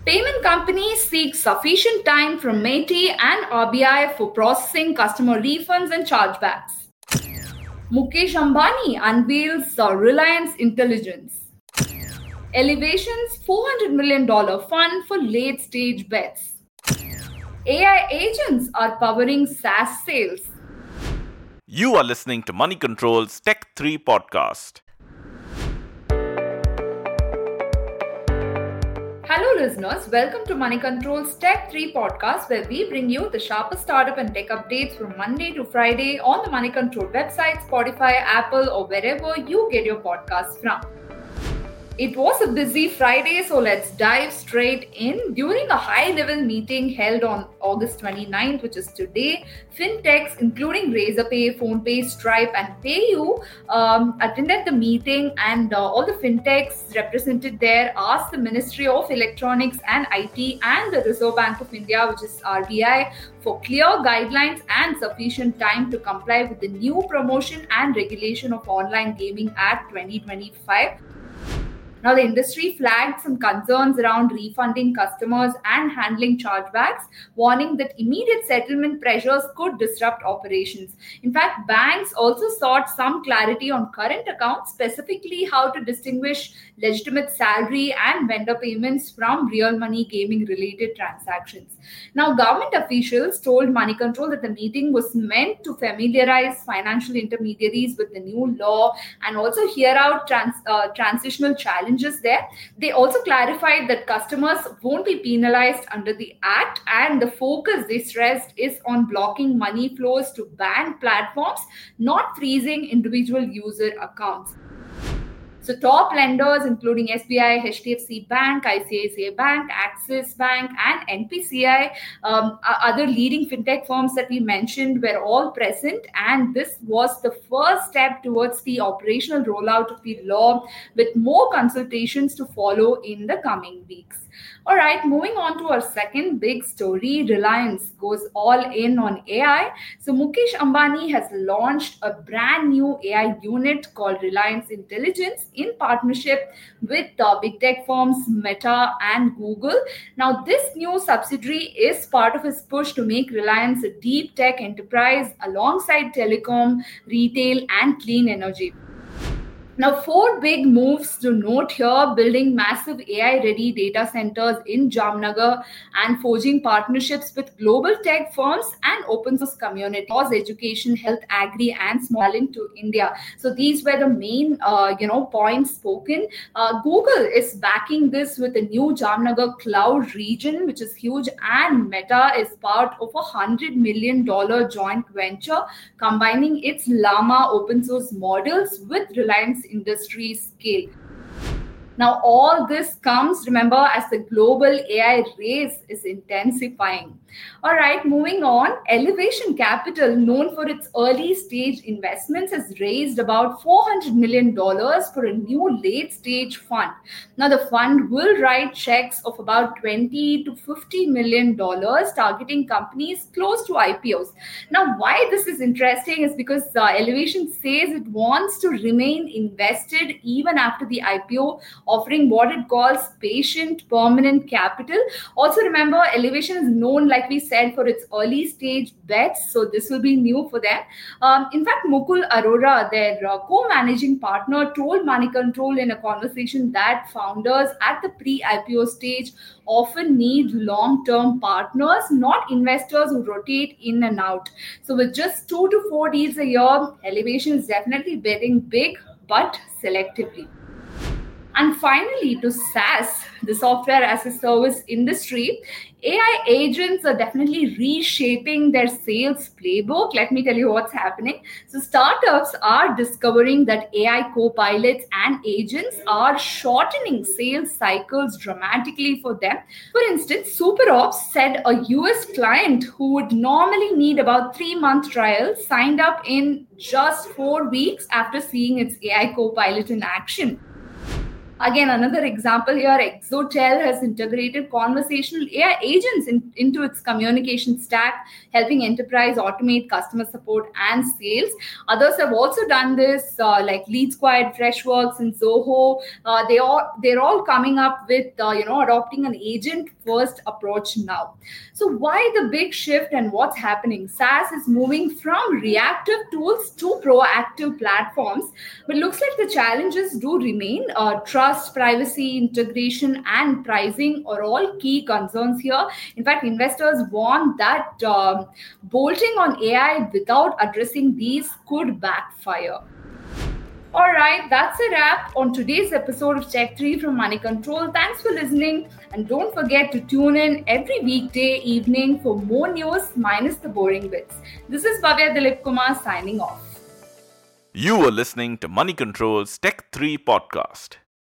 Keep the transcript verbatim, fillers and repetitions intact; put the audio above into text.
Payment companies seek sufficient time from MeitY and R B I for processing customer refunds and chargebacks. Mukesh Ambani unveils uh, Reliance Intelligence. Elevation's four hundred million dollars fund for late-stage bets. A I agents are powering SaaS sales. You are listening to Money Control's Tech three podcast. Hello listeners, welcome to Money Control's Tech three podcast, where we bring you the sharpest startup and tech updates from Monday to Friday on the Money Control website, Spotify, Apple, or wherever you get your podcasts from. It was a busy Friday, so let's dive straight in. During a high-level meeting held on August twenty-ninth, which is today, fintechs including Razorpay, PhonePe, Stripe, and PayU um, attended the meeting, and uh, all the fintechs represented there asked the Ministry of Electronics and I T and the Reserve Bank of India, which is R B I, for clear guidelines and sufficient time to comply with the new Promotion and Regulation of Online Gaming Act twenty twenty-five. Now, the industry flagged some concerns around refunding customers and handling chargebacks, warning that immediate settlement pressures could disrupt operations. In fact, banks also sought some clarity on current accounts, specifically how to distinguish legitimate salary and vendor payments from real money gaming related transactions. Now, government officials told Money Control that the meeting was meant to familiarize financial intermediaries with the new law and also hear out trans, uh, transitional challenges there. They also clarified that customers won't be penalized under the Act, and the focus, they stressed, is on blocking money flows to banned platforms, not freezing individual user accounts. So top lenders including S B I, H D F C Bank, I C I C I Bank, Axis Bank, and N P C I, um, other leading fintech firms that we mentioned, were all present. And this was the first step towards the operational rollout of the law, with more consultations to follow in the coming weeks. All right, moving on to our second big story, Reliance goes all in on A I. So Mukesh Ambani has launched a brand new A I unit called Reliance Intelligence in partnership with uh, big tech firms Meta and Google. Now, this new subsidiary is part of his push to make Reliance a deep tech enterprise alongside telecom, retail, and clean energy. Now, four big moves to note here: building massive A I-ready data centers in Jamnagar and forging partnerships with global tech firms and open source community, education, health, agri, and small into India. So these were the main, uh, you know, points spoken. Uh, Google is backing this with a new Jamnagar cloud region, which is huge, and Meta is part of a one hundred million dollars joint venture combining its Llama open source models with Reliance industry scale. Now, all this comes, remember, as the global A I race is intensifying. All right, moving on. Elevation Capital, known for its early stage investments, has raised about four hundred million dollars for a new late stage fund. Now, the fund will write checks of about twenty to fifty million dollars, targeting companies close to I P Os. Now, why this is interesting is because uh, Elevation says it wants to remain invested even after the I P O, offering what it calls patient permanent capital. Also, remember, Elevation is known, like we said, for its early stage bets, so this will be new for them. Um, in fact, Mukul Arora, their uh, co-managing partner, told Money Control in a conversation that founders at the pre-I P O stage often need long-term partners, not investors who rotate in and out. So with just two to four deals a year, Elevation is definitely betting big, but selectively. And finally, to SaaS, the software as a service industry, A I agents are definitely reshaping their sales playbook. Let me tell you what's happening. So startups are discovering that A I co-pilots and agents are shortening sales cycles dramatically for them. For instance, SuperOps said a U S client who would normally need about three-month trial signed up in just four weeks after seeing its A I co-pilot in action. Again, another example here, Exotel has integrated conversational A I agents in, into its communication stack, helping enterprise automate customer support and sales. Others have also done this, uh, like Lead Squad, Freshworks, and Zoho. Uh, they all they're all coming up with uh, you know adopting an agent first approach now. So why the big shift and what's happening? SaaS is moving from reactive tools to proactive platforms, but looks like the challenges do remain. Uh, trust, privacy, integration, and pricing are all key concerns here. In fact, investors warn that um, bolting on A I without addressing these could backfire. All right, that's a wrap on today's episode of Tech three from Money Control. Thanks for listening, and don't forget to tune in every weekday evening for more news minus the boring bits. This is Bhavya Dilip Kumar signing off. You are listening to Money Control's Tech three podcast.